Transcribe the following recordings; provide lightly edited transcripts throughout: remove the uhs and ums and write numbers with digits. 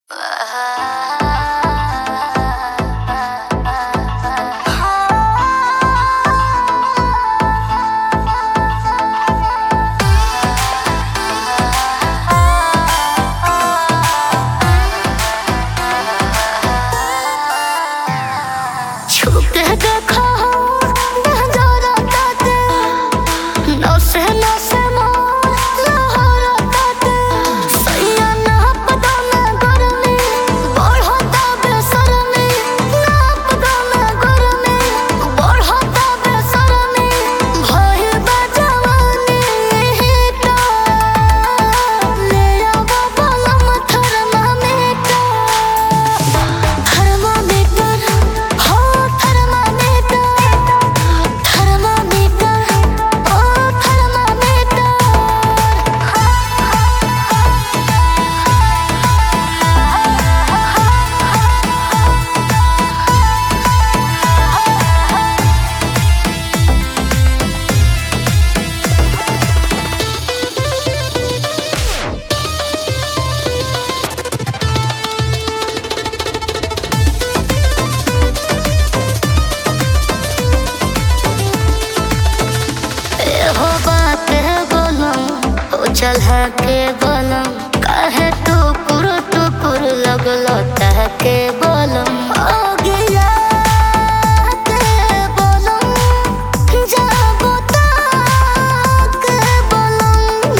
चढ़ा के बलम काहे टुकुर टुकुर लगलो तहके बलम ओ गिया के बलम जाबो ताके बलम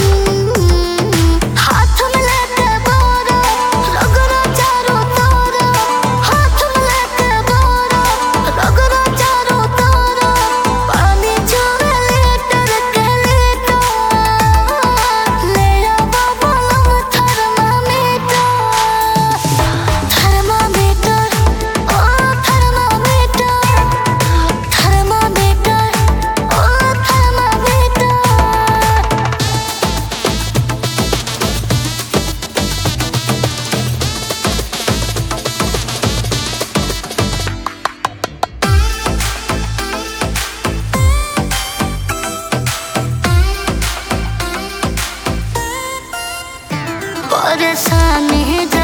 हाथ में लेके बोरा रगड़ा चारों तोरा हाथ में लेके बोरा रगड़ा चारों तोरा पानी चोरे लीटर के लीटर ले आवा बलम थर्मामीटर थर्मामीटर ओ थर्मामीटर थर्मामीटर ओ थर्मामीटर। परेशानी